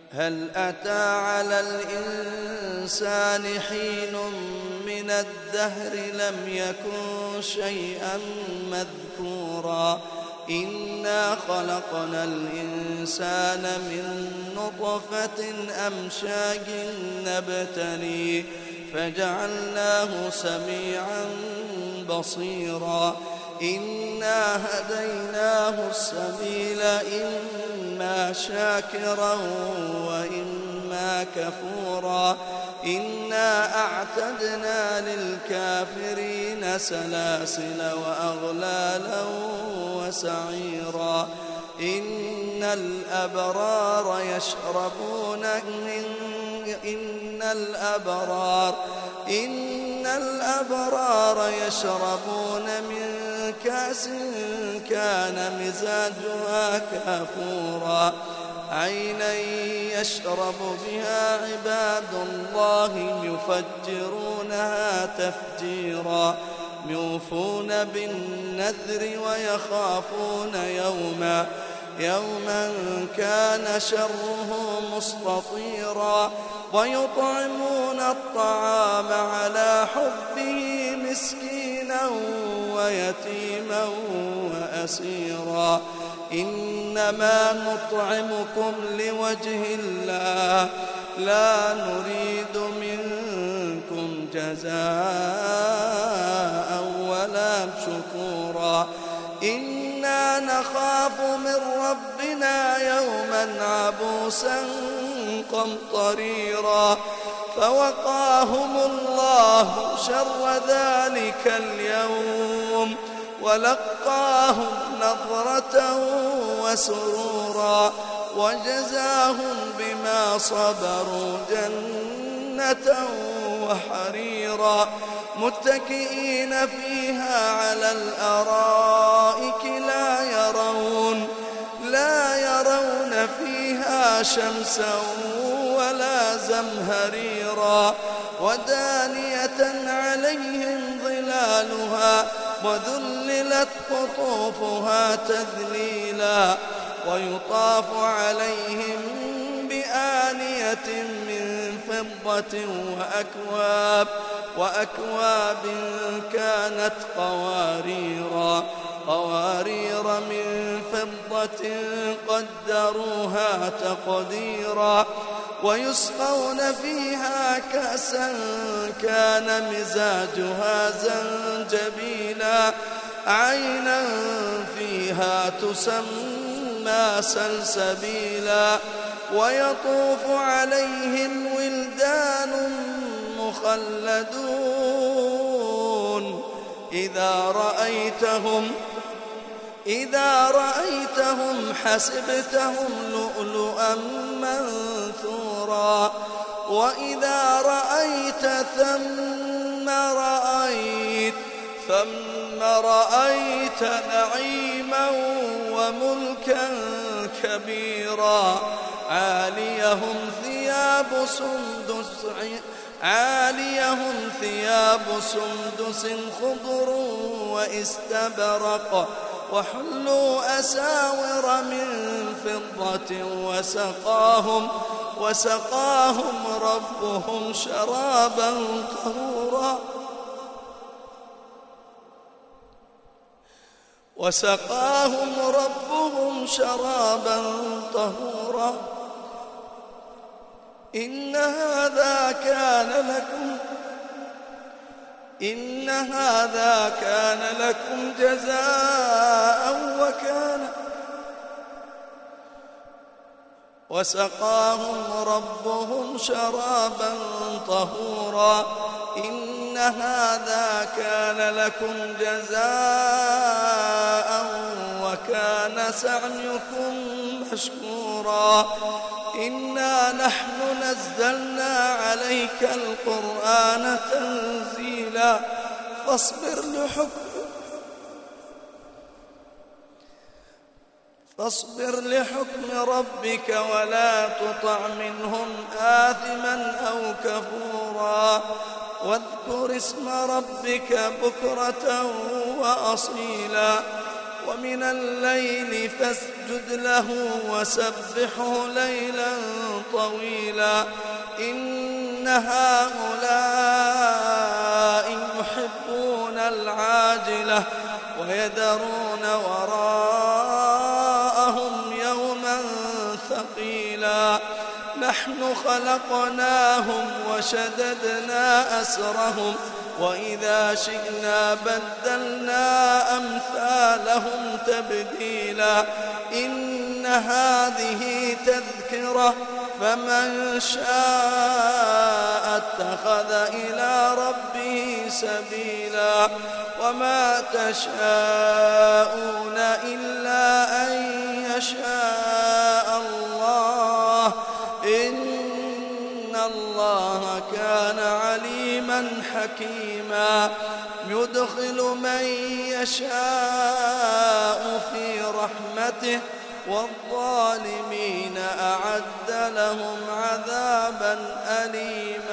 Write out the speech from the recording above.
هل أتى على الإنسان حين من الدهر لم يكن شيئا مذكورا إنا خلقنا الإنسان من نطفة أمشاج نبتليه فجعلناه سميعا بصيرا إنا هديناه السبيل إما شاكرا وإما كفورا إنا أعتدنا للكافرين سلاسل وأغلالا وسعيرا إن الأبرار يشربون من كأس كان مزاجها كافورا عينا يشرب بها عباد الله يفجرونها تفجيرا يوفون بالنذر ويخافون يوما كان شره مستطيرا ويطعمون الطعام على حبه مسكينا ويتيما وأسيرا إنما نطعمكم لوجه الله لا نريد منكم جزاء ولا شكورا إنا نخاف من ربنا يوما عبوسا قمطريرا فوقاهم الله شر ذلك اليوم ولقاهم نضرة وسرورا وجزاهم بما صبروا جنة وحريرا متكئين فيها على الأرائك لا يرون فيها شمسا ولا زمهريرا ودانية عليهم ظلالها وذللت قطوفها تذليلا ويطاف عليهم بآنية من فضة وأكواب كانت قوارير من فضة قدروها تقديرا ويسقون فيها كأسا كان مزاجها زنجبيلا عينا فيها تسمى سلسبيلا ويطوف عليهم ولدان مخلدون إذا رأيتهم حسبتهم لؤلؤا منثورا وإذا رأيت ثم رأيت نعيما وملكا كبيرا عاليهم ثياب سندس خضر واستبرق وحلوا أساور من فضة وسقاهم ربهم شرابا طهورا إن هذا كان لكم جزاء وسقاهم ربهم شرابا طهورا إن هذا كان لكم جزاء وكان سعيكم مشكورا إنا نحن نزلنا عليك القرآن تنزيلا فاصبر لحكم ربك ولا تطع منهم آثما أو كفورا واذكر اسم ربك بكرة وأصيلا ومن الليل فاسجد له وسبحه ليلا طويلا إن هؤلاء يحبون العاجلة ويذرون وراءهم يوما ثقيلا نحن خلقناهم وشددنا أسرهم وإذا شئنا بدلنا أمثالهم تبديلا إن هذه تذكرة فمن شاء اتخذ إلى ربه سبيلا وما تشاءون إلا أن يشاء الله إن الله كان عليما حكيما يدخل من يشاء في رحمته والظالمين أعد لهم عذابا أليما